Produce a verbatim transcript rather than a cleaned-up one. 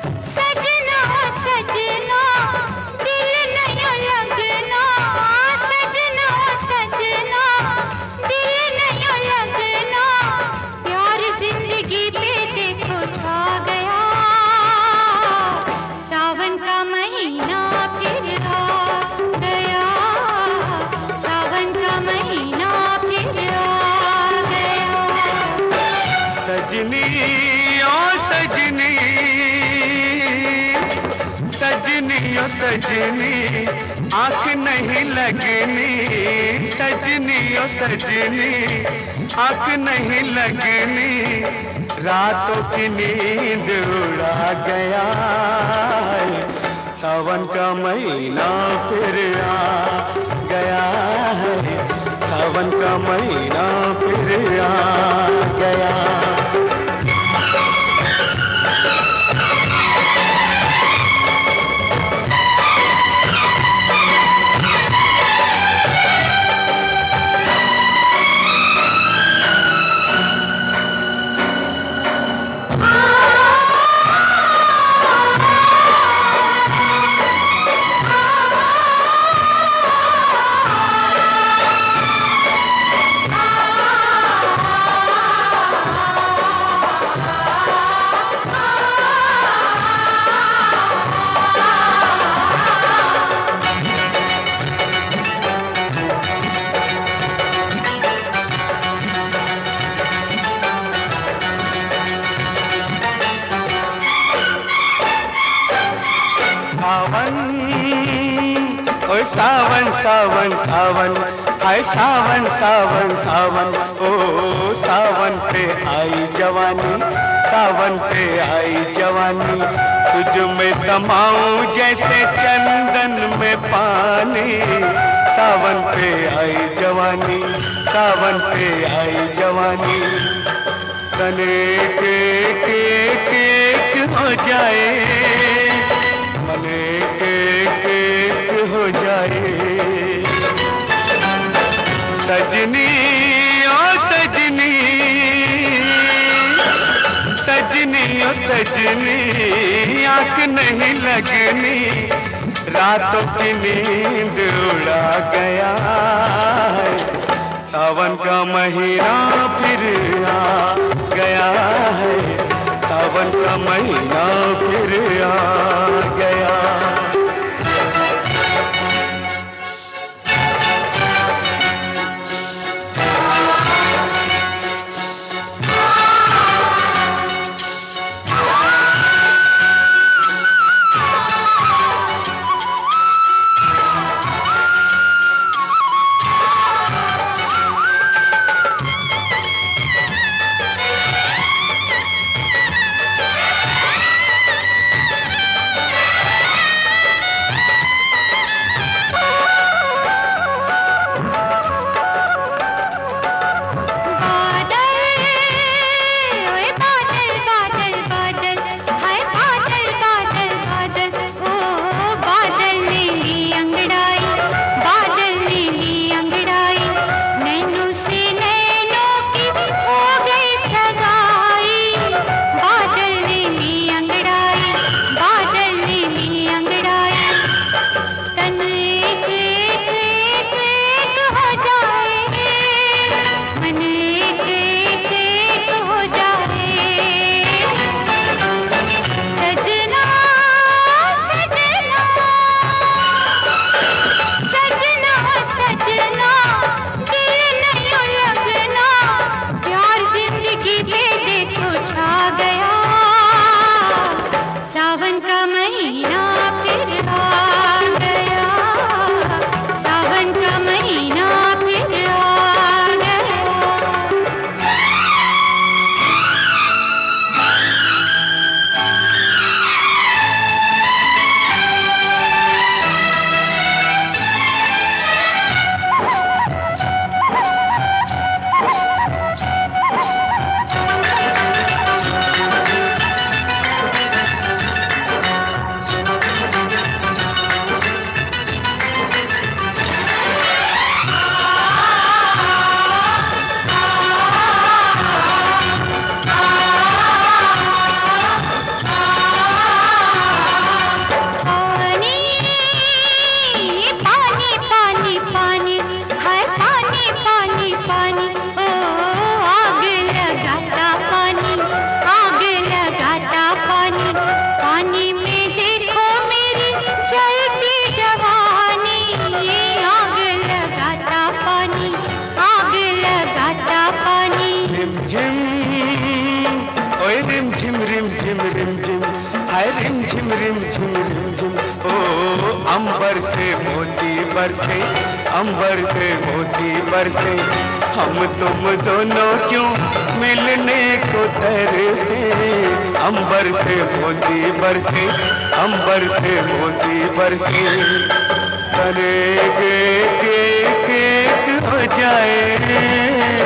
सजना सजना दिल नहीं लगना, सजना सजना दिल नहीं लगना, प्यार जिंदगी पे देखो छा गया, सावन का महीना फिर आ गया, सावन का महीना फिर आ गया। सजनी ओ सजनी, सजनी ओ सजनी आँख नहीं लगनी, सजनी ओ सजनी आँख नहीं लगनी, रातों की नींद उड़ा गया, सावन का महीना फिर आ गया है, सावन का महीना फिर आ गया। सावन ओए सावन सावन सावन आए सावन सावन सावन ओ सावन पे आई जवानी, सावन पे आई जवानी, तुझ में समाऊं जैसे चंदन में पानी, सावन पे आई जवानी, सावन पे आई जवानी, तने के एक एक हो जाए, मने के एक हो जाए, सजनी ओ सजनी, सजनी ओ सजनी आँख नहीं लगनी, रातों की नींद उड़ा गया, सावन का महीना फिर आ गया है, सावन का महीना फिर आ गया। हाय रिम झिम रिम झिम रिम झिम। ओ अंबर से मोती बरसे, अंबर से मोती बरसे, हम तुम दोनों क्यों मिलने को तरसे। अंबर से मोती बरसे, अंबर से मोती बरसे, तने के के के हो जाए।